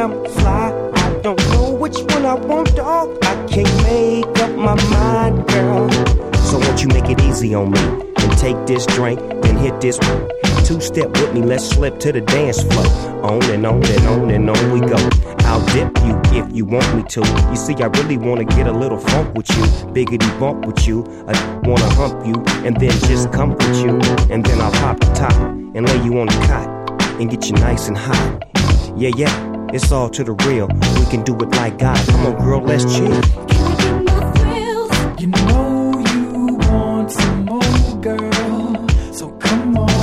I'm fly. I don't know which one I want, dog. I can't make up my mind, girl. So won't you make it easy on me and take this drink, then hit this two-step with me, let's slip to the dance floor. On and on and on and on we go. I'll dip you if you want me to. You see, I really wanna get a little funk with you, biggity bump with you. I wanna hump you and then just comfort you. And then I'll pop the top and lay you on the cot and get you nice and hot. Yeah, yeah, it's all to the real. We can do it like God. Come on, girl, let's chill. Can I get my thrills? You know you want some more, girl. So come on.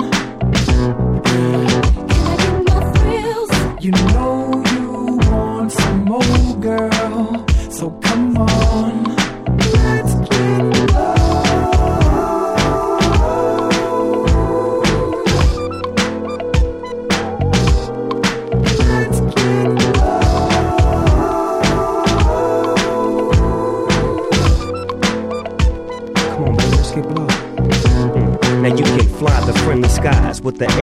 You know you want some more, girl. So come on, let's get low. Let's get low. Come on, baby, let's get low. Now you can fly the friendly skies with the